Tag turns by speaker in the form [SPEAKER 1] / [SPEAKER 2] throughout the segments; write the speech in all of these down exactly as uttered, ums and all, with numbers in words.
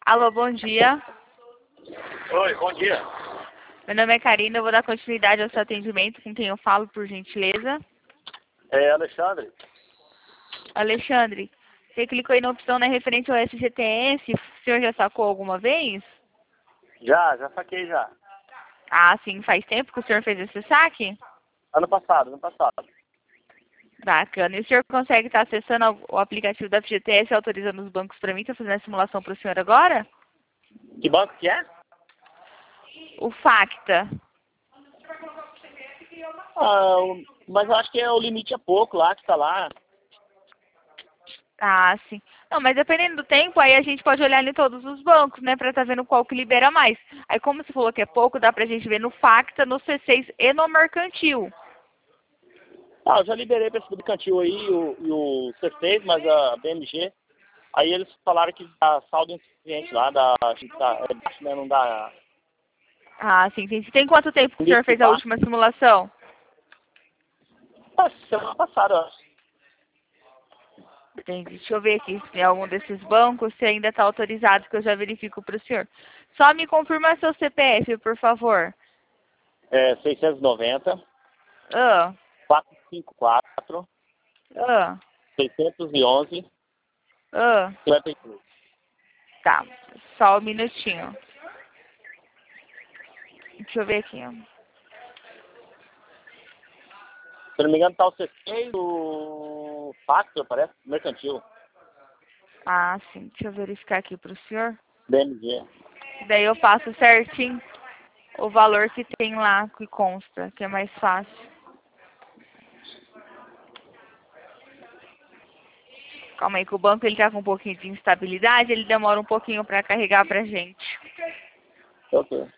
[SPEAKER 1] Alô, bom dia.
[SPEAKER 2] Oi, bom dia.
[SPEAKER 1] Meu nome é Karina, eu vou dar continuidade ao seu atendimento. Com quem eu falo, por gentileza?
[SPEAKER 2] É Alexandre.
[SPEAKER 1] Alexandre, você clicou aí na opção, né, referente ao F G T S. O senhor já sacou alguma vez?
[SPEAKER 2] Já, já saquei já.
[SPEAKER 1] Ah, sim. Faz tempo que o senhor fez esse saque?
[SPEAKER 2] Ano passado, ano passado.
[SPEAKER 1] Bacana. E o senhor consegue estar acessando o aplicativo da F G T S e autorizando os bancos para mim? Estou fazendo a simulação para o senhor agora?
[SPEAKER 2] Que banco que é?
[SPEAKER 1] O Facta.
[SPEAKER 2] Ah, o- mas eu acho que é, o limite é pouco lá, que tá lá.
[SPEAKER 1] Ah, sim. Não, mas dependendo do tempo, aí a gente pode olhar em todos os bancos, né, pra estar vendo qual que libera mais. Aí como você falou que é pouco, dá pra gente ver no Facta, no C seis e no Mercantil.
[SPEAKER 2] Ah, eu já liberei pra esse subcantil aí e o, e o C seis, mas a B M G. Aí eles falaram que dá saldo insuficiente lá, dá, acho que tá, é baixo, né, não dá.
[SPEAKER 1] Ah, sim, sim. Tem quanto tempo que o senhor
[SPEAKER 2] Limite
[SPEAKER 1] fez a
[SPEAKER 2] baixo.
[SPEAKER 1] última simulação?
[SPEAKER 2] Ah, semana passada, eu acho.
[SPEAKER 1] Entendi. Deixa eu ver aqui se tem algum desses bancos, se ainda está autorizado, que eu já verifico para o senhor. Só me confirma seu C P F, por favor.
[SPEAKER 2] É seiscentos e noventa,
[SPEAKER 1] Ah,
[SPEAKER 2] quatrocentos e cinquenta e quatro,
[SPEAKER 1] ah,
[SPEAKER 2] seiscentos e onze,
[SPEAKER 1] ah.
[SPEAKER 2] cinquenta e três.
[SPEAKER 1] Tá, só um minutinho. Deixa eu ver aqui. Ó.
[SPEAKER 2] Se não me engano, tá o C seis, o Factor, parece, mercantil,
[SPEAKER 1] Ah, sim. Deixa eu verificar aqui para o senhor.
[SPEAKER 2] B M G.
[SPEAKER 1] Daí eu passo certinho o valor que tem lá, que consta, que é mais fácil. Calma aí, que o banco ele tá com um pouquinho de instabilidade, ele demora um pouquinho para carregar pra gente.
[SPEAKER 2] Ok.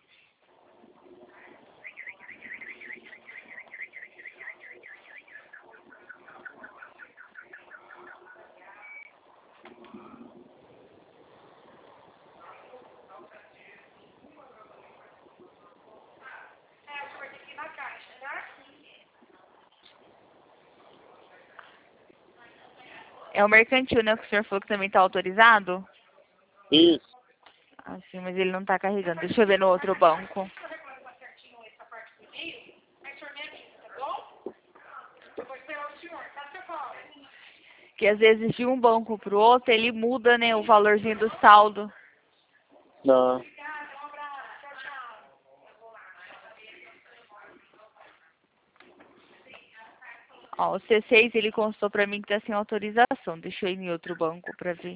[SPEAKER 1] É o mercantil, né, que o senhor falou que também está autorizado?
[SPEAKER 2] Isso.
[SPEAKER 1] Ah, sim, mas ele não está carregando. Deixa eu ver no outro banco. Que às vezes de um banco para o outro, ele muda, né, o valorzinho do saldo.
[SPEAKER 2] Não.
[SPEAKER 1] Ó, o C seis, ele constou para mim que está sem autorização. Deixa eu ir em outro banco para ver.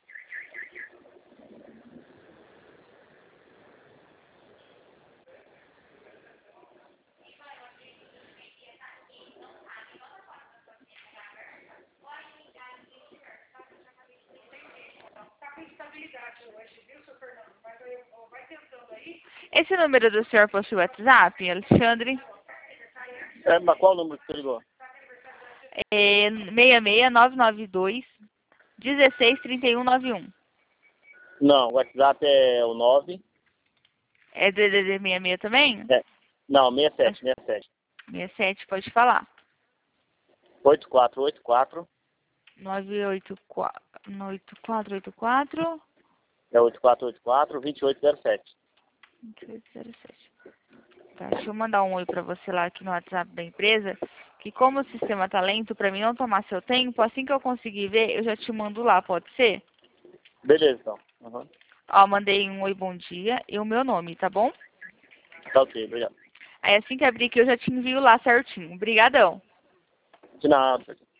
[SPEAKER 1] Esse número do senhor possui WhatsApp, Alexandre?
[SPEAKER 2] É, mas qual o número que você ligou?
[SPEAKER 1] É seis seis nove nove dois um seis três um nove um.
[SPEAKER 2] Não, o WhatsApp é o nove.
[SPEAKER 1] É D D D sessenta e seis também?
[SPEAKER 2] É, não, sessenta e sete, sessenta e sete.
[SPEAKER 1] sessenta e sete, pode falar.
[SPEAKER 2] oito quatro oito quatro.
[SPEAKER 1] nove oito quatro, oito quatro oito quatro,
[SPEAKER 2] É oito quatro oito quatro, vinte e oito zero sete.
[SPEAKER 1] vinte e oito zero sete. Tá, deixa eu mandar um oi pra você lá aqui no WhatsApp da empresa, que como o sistema tá lento, pra mim não tomar seu tempo, assim que eu conseguir ver, eu já te mando lá, pode ser?
[SPEAKER 2] Beleza, então. Uhum.
[SPEAKER 1] Ó, mandei um oi, bom dia e o meu nome, tá bom?
[SPEAKER 2] Tá ok, obrigado.
[SPEAKER 1] Aí assim que abrir aqui eu já te envio lá certinho. Obrigadão.
[SPEAKER 2] De nada.